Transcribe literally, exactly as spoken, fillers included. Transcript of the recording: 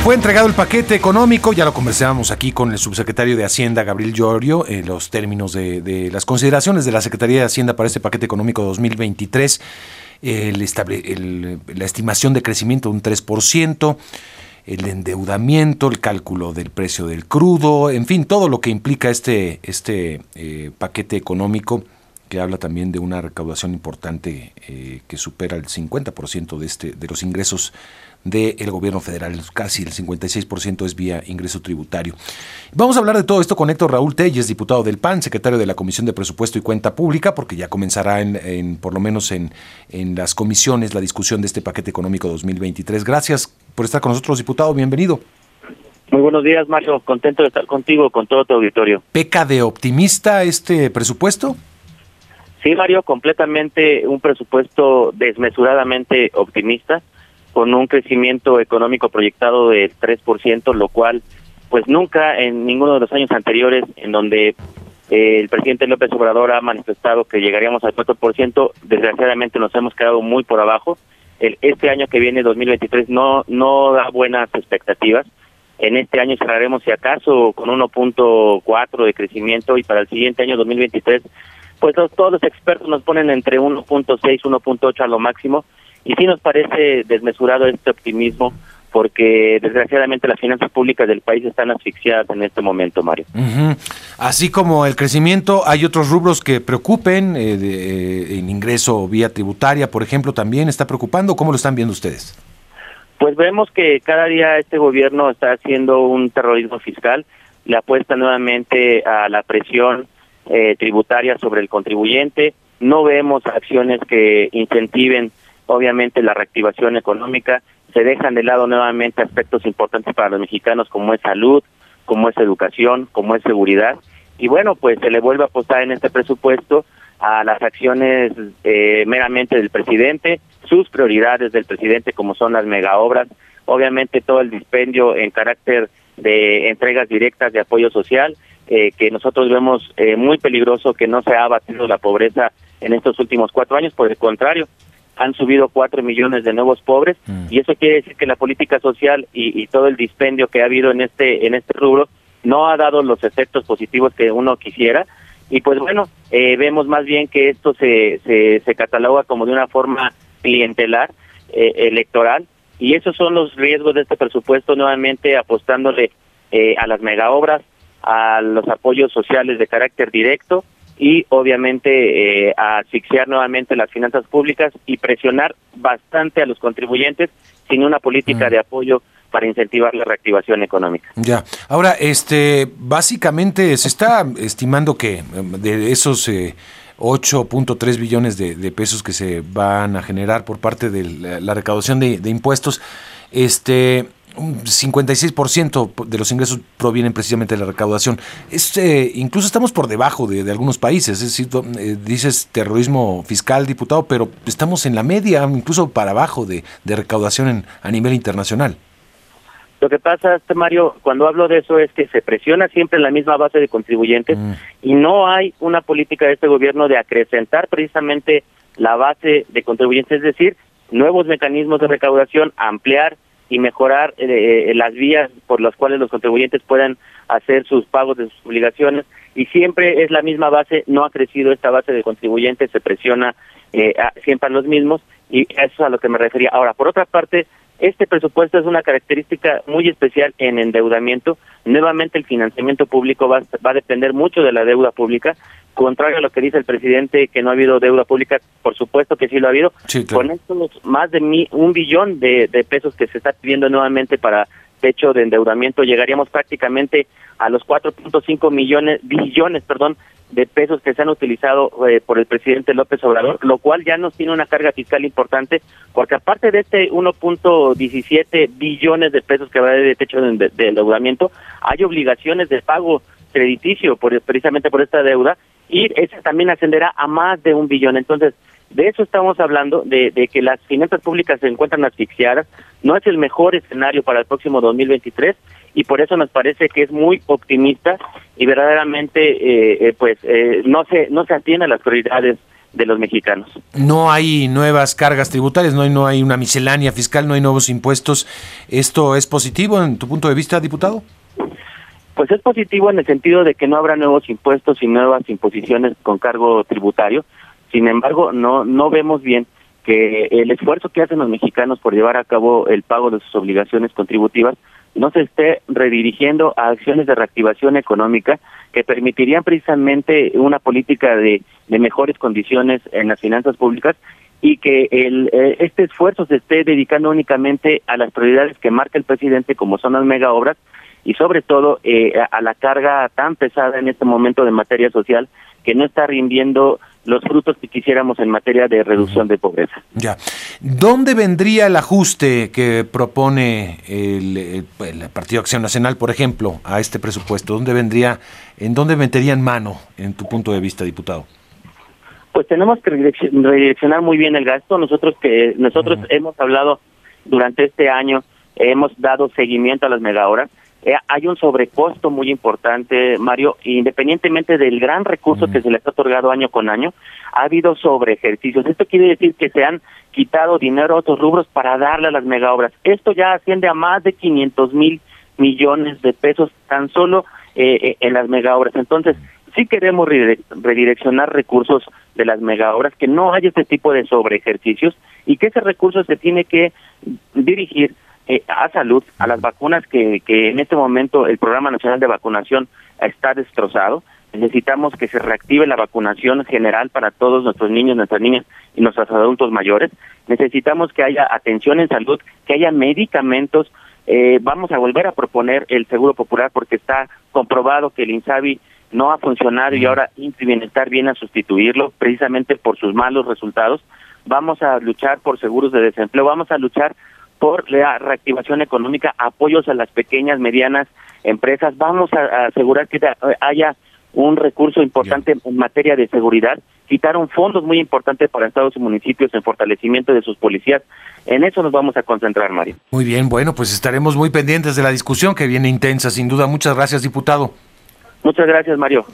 Fue entregado el paquete económico, ya lo conversábamos aquí con el subsecretario de Hacienda, Gabriel Llorio, en los términos de, de las consideraciones de la Secretaría de Hacienda para este paquete económico dos mil veintitrés, el estable, el, la estimación de crecimiento de un tres por ciento, el endeudamiento, el cálculo del precio del crudo, en fin, todo lo que implica este, este eh, paquete económico, que habla también de una recaudación importante eh, que supera el cincuenta por ciento de, este, de los ingresos del gobierno federal, casi el cincuenta y seis por ciento es vía ingreso tributario. Vamos a hablar de todo esto con Héctor Raúl Telles, diputado del P A N, secretario de la Comisión de Presupuesto y Cuenta Pública, porque ya comenzará en, en por lo menos en, en las comisiones la discusión de este paquete económico dos mil veintitrés. Gracias por estar con nosotros, diputado, bienvenido. Muy buenos días, Mario, contento de estar contigo, con todo tu auditorio. ¿Peca de optimista este presupuesto? Sí, Mario, completamente un presupuesto desmesuradamente optimista, con un crecimiento económico proyectado de tres por ciento, lo cual pues nunca en ninguno de los años anteriores en donde eh, el presidente López Obrador ha manifestado que llegaríamos al cuatro por ciento, desgraciadamente nos hemos quedado muy por abajo. El, este año que viene, dos mil veintitrés, no no da buenas expectativas. En este año cerraremos si acaso con uno punto cuatro de crecimiento y para el siguiente año, dos mil veintitrés, pues los, todos los expertos nos ponen entre uno punto seis, uno punto ocho a lo máximo. Y sí nos parece desmesurado este optimismo, porque desgraciadamente las finanzas públicas del país están asfixiadas en este momento, Mario. Uh-huh. Así como el crecimiento, hay otros rubros que preocupen, eh, de, eh, el ingreso vía tributaria, por ejemplo, también está preocupando. ¿Cómo lo están viendo ustedes? Pues vemos que cada día este gobierno está haciendo un terrorismo fiscal, le apuesta nuevamente a la presión eh, tributaria sobre el contribuyente. No vemos acciones que incentiven obviamente la reactivación económica, se dejan de lado nuevamente aspectos importantes para los mexicanos como es salud, como es educación, como es seguridad, y bueno, pues se le vuelve a apostar en este presupuesto a las acciones eh, meramente del presidente, sus prioridades del presidente como son las megaobras, obviamente todo el dispendio en carácter de entregas directas de apoyo social, eh, que nosotros vemos eh, muy peligroso que no se ha abatido la pobreza en estos últimos cuatro años, por el contrario, han subido cuatro millones de nuevos pobres, mm. y eso quiere decir que la política social y, y todo el dispendio que ha habido en este en este rubro no ha dado los efectos positivos que uno quisiera, y pues bueno, eh, vemos más bien que esto se, se, se cataloga como de una forma clientelar, eh, electoral, y esos son los riesgos de este presupuesto, nuevamente apostándole eh, a las megaobras, a los apoyos sociales de carácter directo, y obviamente eh, a asfixiar nuevamente las finanzas públicas y presionar bastante a los contribuyentes sin una política mm. de apoyo para incentivar la reactivación económica. Ya, ahora, este, básicamente se está estimando que de esos eh, ocho punto tres billones de, de pesos que se van a generar por parte de la, la recaudación de, de impuestos, este... un cincuenta y seis por ciento de los ingresos provienen precisamente de la recaudación. Es, eh, incluso estamos por debajo de, de algunos países, es decir, eh, dices terrorismo fiscal, diputado, pero estamos en la media, incluso para abajo de, de recaudación en, a nivel internacional. Lo que pasa, este Mario, cuando hablo de eso es que se presiona siempre en la misma base de contribuyentes mm. y no hay una política de este gobierno de acrecentar precisamente la base de contribuyentes, es decir, nuevos mecanismos de recaudación, ampliar y mejorar eh, las vías por las cuales los contribuyentes puedan hacer sus pagos de sus obligaciones, y siempre es la misma base, no ha crecido esta base de contribuyentes, se presiona eh, a, siempre a los mismos, y eso es a lo que me refería. Ahora, por otra parte, este presupuesto es una característica muy especial en endeudamiento. Nuevamente el financiamiento público va, va a depender mucho de la deuda pública, contrario a lo que dice el presidente, que no ha habido deuda pública, por supuesto que sí lo ha habido. Sí, claro. Con estos más de mi, un billón de, de pesos que se está pidiendo nuevamente para techo de endeudamiento, llegaríamos prácticamente a los cuatro punto cinco millones, billones, perdón, de pesos que se han utilizado eh, por el presidente López Obrador, lo cual ya nos tiene una carga fiscal importante, porque aparte de este uno punto diecisiete billones de pesos que va de techo de, de endeudamiento, hay obligaciones de pago crediticio por, precisamente por esta deuda, y esa también ascenderá a más de un billón. Entonces, de eso estamos hablando, de, de que las finanzas públicas se encuentran asfixiadas, no es el mejor escenario para el próximo dos mil veintitrés, y por eso nos parece que es muy optimista y verdaderamente eh, eh, pues eh, no se no se atiende a las prioridades de los mexicanos. No hay nuevas cargas tributarias, no hay, no hay una miscelánea fiscal, no hay nuevos impuestos. ¿Esto es positivo en tu punto de vista, diputado? Pues es positivo en el sentido de que no habrá nuevos impuestos y nuevas imposiciones con cargo tributario. Sin embargo, no no vemos bien que el esfuerzo que hacen los mexicanos por llevar a cabo el pago de sus obligaciones contributivas no se esté redirigiendo a acciones de reactivación económica que permitirían precisamente una política de, de mejores condiciones en las finanzas públicas, y que el, eh, este esfuerzo se esté dedicando únicamente a las prioridades que marca el presidente, como son las mega obras, y sobre todo eh, a la carga tan pesada en este momento de materia social, que no está rindiendo los frutos que quisiéramos en materia de reducción de pobreza. Ya. ¿Dónde vendría el ajuste que propone el, el, el Partido Acción Nacional, por ejemplo, a este presupuesto? ¿Dónde vendría, en dónde meterían mano, en tu punto de vista, diputado? Pues tenemos que redireccionar muy bien el gasto. Nosotros que nosotros uh-huh. hemos hablado durante este año, hemos dado seguimiento a las megahoras. Eh, hay un sobrecosto muy importante, Mario, independientemente del gran recurso uh-huh. que se les ha otorgado año con año, ha habido sobre ejercicios. Esto quiere decir que se han quitado dinero a otros rubros para darle a las megaobras. Esto ya asciende a más de quinientos mil millones de pesos tan solo eh, en las megaobras. Entonces, sí queremos redireccionar recursos de las megaobras, que no haya este tipo de sobre ejercicios, y que ese recurso se tiene que dirigir Eh, a salud, a las vacunas que, que en este momento el Programa Nacional de Vacunación está destrozado. Necesitamos que se reactive la vacunación general para todos nuestros niños, nuestras niñas y nuestros adultos mayores. Necesitamos que haya atención en salud, que haya medicamentos. Eh, vamos a volver a proponer el Seguro Popular, porque está comprobado que el INSABI no ha funcionado y ahora I M S S y Bienestar viene a sustituirlo precisamente por sus malos resultados. Vamos a luchar por seguros de desempleo, vamos a luchar por la reactivación económica, apoyos a las pequeñas, medianas empresas. Vamos a, a asegurar que haya un recurso importante Bien. en materia de seguridad. Quitaron fondos muy importantes para estados y municipios en fortalecimiento de sus policías. En eso nos vamos a concentrar, Mario. Muy bien, bueno, pues estaremos muy pendientes de la discusión, que viene intensa, sin duda. Muchas gracias, diputado. Muchas gracias, Mario.